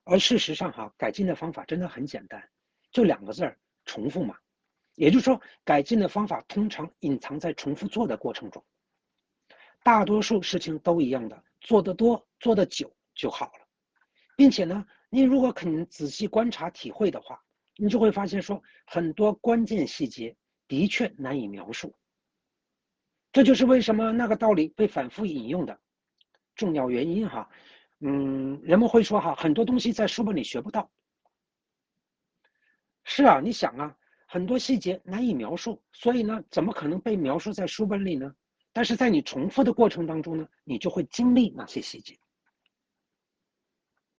而事实上改进的方法真的很简单，就2个字儿：重复嘛。也就是说，改进的方法通常隐藏在重复做的过程中。大多数事情都一样的，做得多、做得久就好了。并且呢，你如果肯仔细观察、体会的话，你就会发现说，很多关键细节的确难以描述。这就是为什么那个道理被反复引用的重要原因哈。人们会说很多东西在书本里学不到。是啊，你想啊，很多细节难以描述，所以呢，怎么可能被描述在书本里呢？但是在你重复的过程当中呢，你就会经历那些细节。